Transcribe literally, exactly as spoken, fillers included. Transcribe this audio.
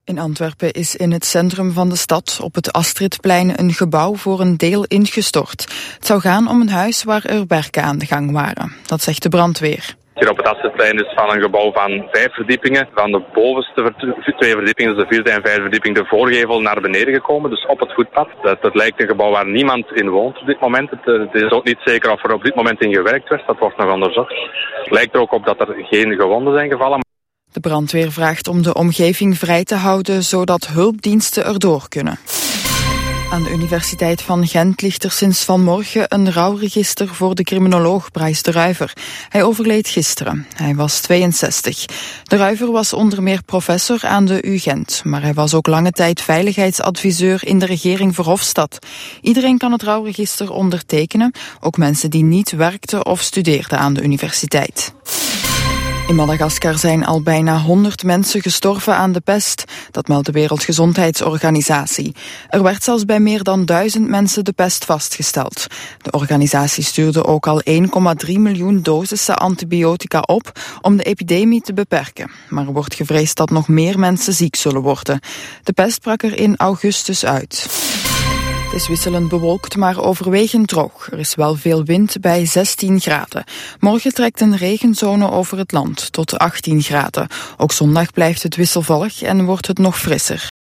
In Antwerpen is in het centrum van de stad op het Astridplein een gebouw voor een deel ingestort. Het zou gaan om een huis waar er werken aan de gang waren. Dat zegt de brandweer. Hier op het Astridplein is van een gebouw van vijf verdiepingen. Van de bovenste twee verdiepingen, dus de vierde en vijfde verdieping, de voorgevel naar beneden gekomen. Dus op het voetpad. Dat, dat lijkt een gebouw waar niemand in woont op dit moment. Het, het is ook niet zeker of er op dit moment in gewerkt werd. Dat wordt nog onderzocht. Het lijkt er ook op dat er geen gewonden zijn gevallen. De brandweer vraagt om de omgeving vrij te houden, zodat hulpdiensten erdoor kunnen. Aan de Universiteit van Gent ligt er sinds vanmorgen een rouwregister voor de criminoloog Bryce de Ruiver. Hij overleed gisteren. Hij was tweeënzestig. De Ruiver was onder meer professor aan de U Gent, maar hij was ook lange tijd veiligheidsadviseur in de regering Verhofstadt. Iedereen kan het rouwregister ondertekenen, ook mensen die niet werkten of studeerden aan de universiteit. In Madagaskar zijn al bijna honderd mensen gestorven aan de pest. Dat meldt de Wereldgezondheidsorganisatie. Er werd zelfs bij meer dan duizend mensen de pest vastgesteld. De organisatie stuurde ook al één komma drie miljoen dosissen antibiotica op om de epidemie te beperken. Maar er wordt gevreesd dat nog meer mensen ziek zullen worden. De pest brak er in augustus uit. Het is wisselend bewolkt, maar overwegend droog. Er is wel veel wind bij zestien graden. Morgen trekt een regenzone over het land tot achttien graden. Ook zondag blijft het wisselvallig en wordt het nog frisser.